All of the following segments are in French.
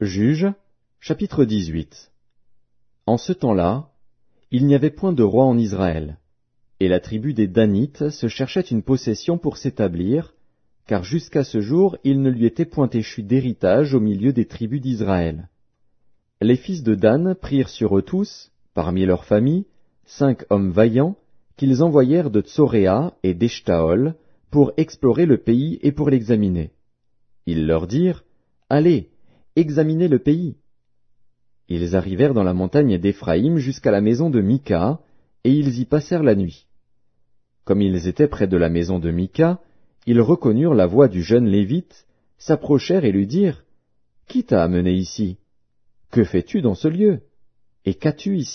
Juges, chapitre 18. En ce temps-là, il n'y avait point de roi en Israël, et la tribu des Danites se cherchait une possession pour s'établir, car jusqu'à ce jour il ne lui était point échu d'héritage au milieu des tribus d'Israël. Les fils de Dan prirent sur eux tous, parmi leurs familles, 5 hommes vaillants, qu'ils envoyèrent de Tsoréa et d'Eshtaol, pour explorer le pays et pour l'examiner. Ils leur dirent, « Allez, examinez le pays. » Ils arrivèrent dans la montagne d'Éphraïm jusqu'à la maison de Mika, et ils y passèrent la nuit. Comme ils étaient près de la maison de Mika, ils reconnurent la voix du jeune Lévite, s'approchèrent et lui dirent, « Qui t'a amené ici? Que fais-tu dans ce lieu? Et qu'as-tu ici? »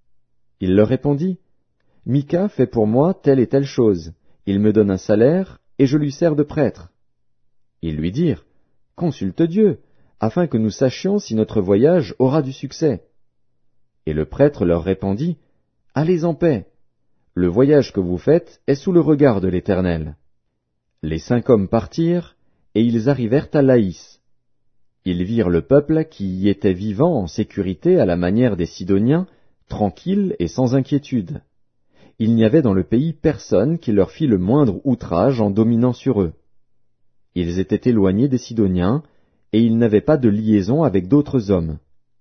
Il leur répondit, « Mika fait pour moi telle et telle chose. Il me donne un salaire, et je lui sers de prêtre. » Ils lui dirent, « Consulte Dieu, afin que nous sachions si notre voyage aura du succès. » Et le prêtre leur répondit, « Allez en paix. Le voyage que vous faites est sous le regard de l'Éternel. » Les 5 hommes partirent, et ils arrivèrent à Laïs. Ils virent le peuple qui y était vivant en sécurité à la manière des Sidoniens, tranquille et sans inquiétude. Il n'y avait dans le pays personne qui leur fît le moindre outrage en dominant sur eux. Ils étaient éloignés des Sidoniens, et ils n'avaient pas de liaison avec d'autres hommes.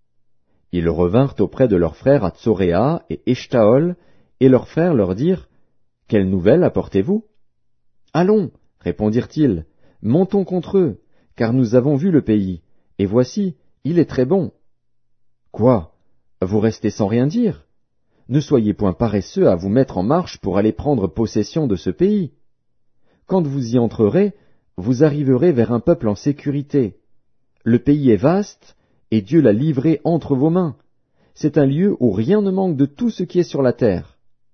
Ils revinrent auprès de leurs frères à Tsoréa et Eshtaol, et leurs frères leur dirent, « Quelle nouvelle apportez-vous? » « Allons, répondirent-ils, montons contre eux, car nous avons vu le pays, et voici, il est très bon. » « Quoi? Vous restez sans rien dire? Ne soyez point paresseux à vous mettre en marche pour aller prendre possession de ce pays. Quand vous y entrerez, vous arriverez vers un peuple en sécurité. Le pays est vaste, et Dieu l'a livré entre vos mains. C'est un lieu où rien ne manque de tout ce qui est sur la terre.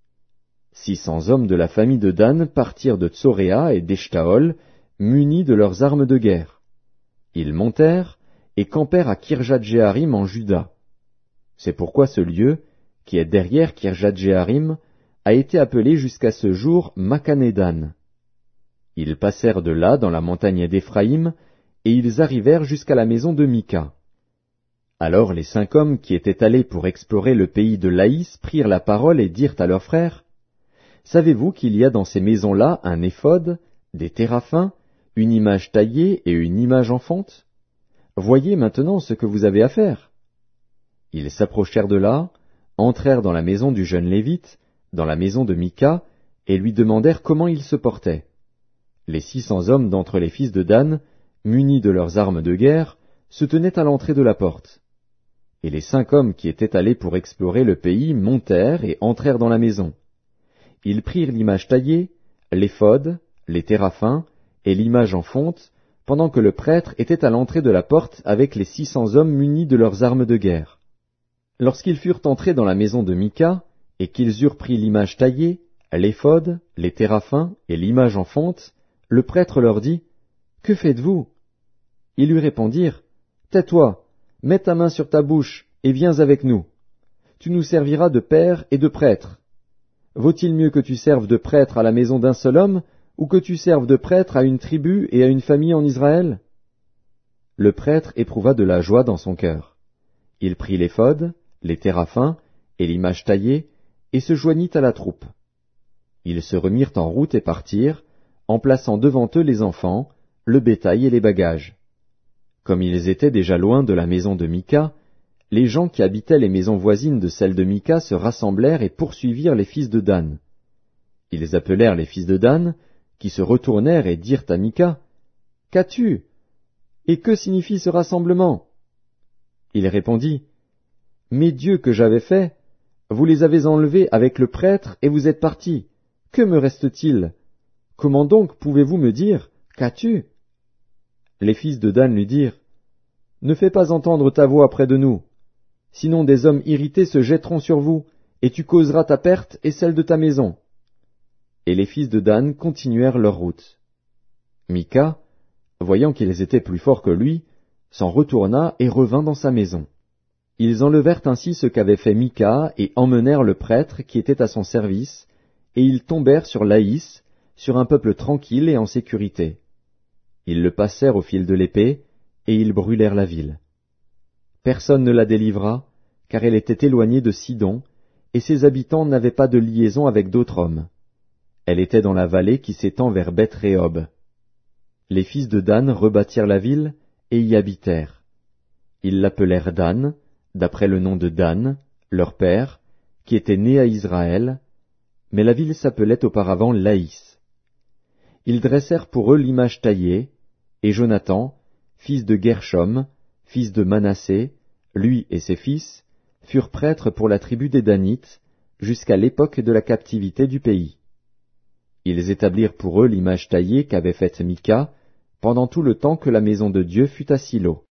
600 hommes de la famille de Dan partirent de Tsoréa et d'Eshtaol, munis de leurs armes de guerre. Ils montèrent et campèrent à Kirjat-Jéarim en Juda. C'est pourquoi ce lieu, qui est derrière Kirjat-Jéarim, a été appelé jusqu'à ce jour Makhanedan. Ils passèrent de là dans la montagne d'Éphraïm, et ils arrivèrent jusqu'à la maison de Mika. Alors les 5 hommes qui étaient allés pour explorer le pays de Laïs prirent la parole et dirent à leurs frères, « Savez-vous qu'il y a dans ces maisons-là un éphod, des téraphins, une image taillée et une image en fonte? Voyez maintenant ce que vous avez à faire. » Ils s'approchèrent de là, entrèrent dans la maison du jeune Lévite, dans la maison de Mika, et lui demandèrent comment il se portait. Les 600 hommes d'entre les fils de Dan, munis de leurs armes de guerre, se tenaient à l'entrée de la porte. Et les 5 hommes qui étaient allés pour explorer le pays montèrent et entrèrent dans la maison. Ils prirent l'image taillée, l'éphod, les téraphins et l'image en fonte, pendant que le prêtre était à l'entrée de la porte avec les 600 hommes munis de leurs armes de guerre. Lorsqu'ils furent entrés dans la maison de Mika, et qu'ils eurent pris l'image taillée, l'éphod, les téraphins et l'image en fonte, le prêtre leur dit, « Que faites-vous? » Ils lui répondirent, « Tais-toi, mets ta main sur ta bouche, et viens avec nous. Tu nous serviras de père et de prêtre. Vaut-il mieux que tu serves de prêtre à la maison d'un seul homme, ou que tu serves de prêtre à une tribu et à une famille en Israël? » Le prêtre éprouva de la joie dans son cœur. Il prit l'éphod, les téraphins et l'image taillée, et se joignit à la troupe. Ils se remirent en route et partirent, en plaçant devant eux les enfants, le bétail et les bagages. Comme ils étaient déjà loin de la maison de Mika, les gens qui habitaient les maisons voisines de celle de Mika se rassemblèrent et poursuivirent les fils de Dan. Ils appelèrent les fils de Dan, qui se retournèrent et dirent à Mika, « Qu'as-tu? Et que signifie ce rassemblement? » Il répondit, « Mes dieux que j'avais faits, vous les avez enlevés avec le prêtre et vous êtes partis. Que me reste-t-il? Comment donc pouvez-vous me dire, qu'as-tu? » Les fils de Dan lui dirent, « Ne fais pas entendre ta voix près de nous, sinon des hommes irrités se jetteront sur vous, et tu causeras ta perte et celle de ta maison. » Et les fils de Dan continuèrent leur route. Mika, voyant qu'ils étaient plus forts que lui, s'en retourna et revint dans sa maison. Ils enlevèrent ainsi ce qu'avait fait Mika et emmenèrent le prêtre qui était à son service, et ils tombèrent sur Laïs, sur un peuple tranquille et en sécurité. Ils le passèrent au fil de l'épée, et ils brûlèrent la ville. Personne ne la délivra, car elle était éloignée de Sidon, et ses habitants n'avaient pas de liaison avec d'autres hommes. Elle était dans la vallée qui s'étend vers Beth-Rehob. Les fils de Dan rebâtirent la ville et y habitèrent. Ils l'appelèrent Dan, d'après le nom de Dan, leur père, qui était né à Israël, mais la ville s'appelait auparavant Laïs. Ils dressèrent pour eux l'image taillée, et Jonathan, fils de Gershom, fils de Manassé, lui et ses fils, furent prêtres pour la tribu des Danites, jusqu'à l'époque de la captivité du pays. Ils établirent pour eux l'image taillée qu'avait faite Mika, pendant tout le temps que la maison de Dieu fut à Silo.